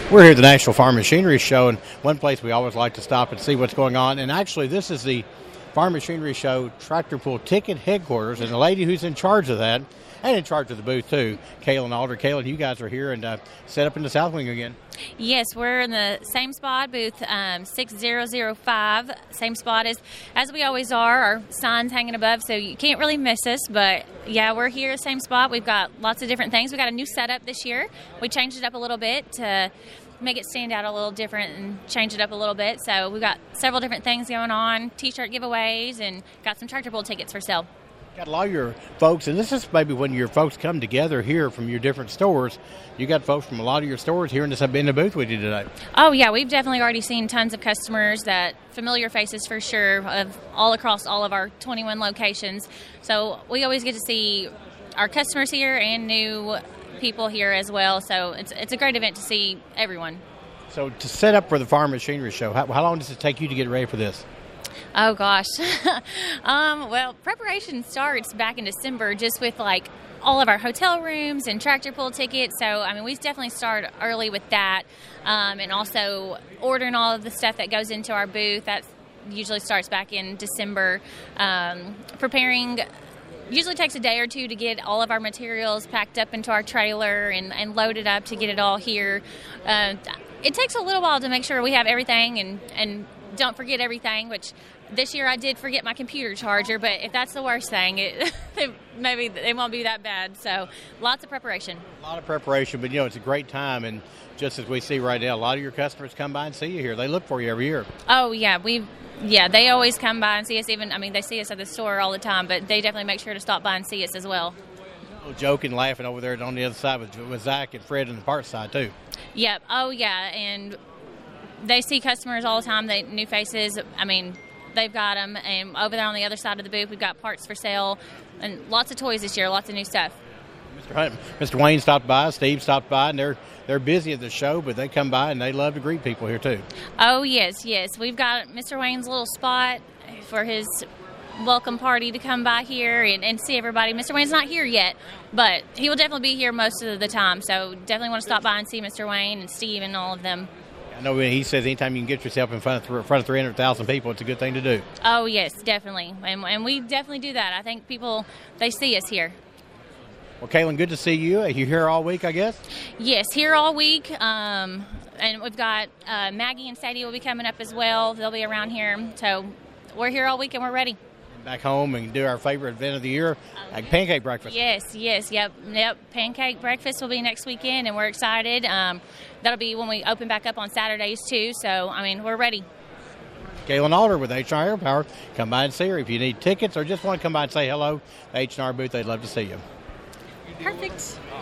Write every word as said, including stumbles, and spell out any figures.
We're here at the National Farm Machinery Show, and one place we always like to stop and see what's going on. And actually, this is the Farm Machinery Show Tractor Pull Ticket headquarters, and the lady who's in charge of that, and in charge of the booth too, Kaylin Alder. Kaylin, you guys are here and uh, set up in the South Wing again. Yes, we're in the same spot, booth um, six zero zero five, same spot as as we always are. Our sign's hanging above, so you can't really miss us. But yeah, we're here, same spot. We've got lots of different things. We got a new setup this year. We changed it up a little bit to make it stand out a little different and change it up a little bit. So we've got several different things going on, T-shirt giveaways, and got some tractor pull tickets for sale. Got a lot of your folks, and this is maybe when your folks come together here from your different stores. You got folks from a lot of your stores here in the, in the booth with you today. Oh, yeah. We've definitely already seen tons of customers, that familiar faces for sure, of all across all of our twenty-one locations. So we always get to see our customers here and new people here as well. So it's it's a great event to see everyone. So to set up for the Farm Machinery Show, how, how long does it take you to get ready for this? Oh, gosh. um, well, preparation starts back in December just with, like, all of our hotel rooms and tractor pull tickets. So, I mean, we definitely start early with that. Um, and also ordering all of the stuff that goes into our booth. That usually starts back in December. Um, preparing usually takes a day or two to get all of our materials packed up into our trailer and, and loaded up to get it all here. Uh, it takes a little while to make sure we have everything and, and don't forget everything, which this year I did forget my computer charger, but if that's the worst thing, it, maybe it won't be that bad. So lots of preparation. A lot of preparation, but, you know, it's a great time. And just as we see right now, a lot of your customers come by and see you here. They look for you every year. Oh, yeah. we Yeah, they always come by and see us. Even, I mean, they see us at the store all the time, but they definitely make sure to stop by and see us as well. Joking, laughing over there on the other side with, with Zach and Fred on the parts side, too. Yep. Oh, yeah. And they see customers all the time, they new faces. I mean, they've got them. And over there on the other side of the booth, we've got parts for sale and lots of toys this year, lots of new stuff. Mister Hunt, Mister Wayne stopped by, Steve stopped by, and they're they're busy at the show, but they come by and they love to greet people here too. Oh, yes, yes. We've got Mister Wayne's little spot for his welcome party to come by here and, and see everybody. Mister Wayne's not here yet, but he will definitely be here most of the time. So definitely want to stop by and see Mister Wayne and Steve and all of them. I know he says anytime you can get yourself in front of, in front of three hundred thousand people, it's a good thing to do. Oh, yes, definitely. And, and we definitely do that. I think people, they see us here. Well, Kaylin, good to see you. Are you here all week, I guess? Yes, here all week. Um, and we've got uh, Maggie and Sadie will be coming up as well. They'll be around here. So we're here all week and we're ready. Back home and do our favorite event of the year, like pancake breakfast. Yes, yes, yep, yep. Pancake breakfast will be next weekend, and we're excited. Um, that'll be when we open back up on Saturdays, too. So, I mean, we're ready. Kaylin Alder with H and R Air Power. Come by and see her. If you need tickets or just want to come by and say hello, H and R booth, they'd love to see you. Perfect.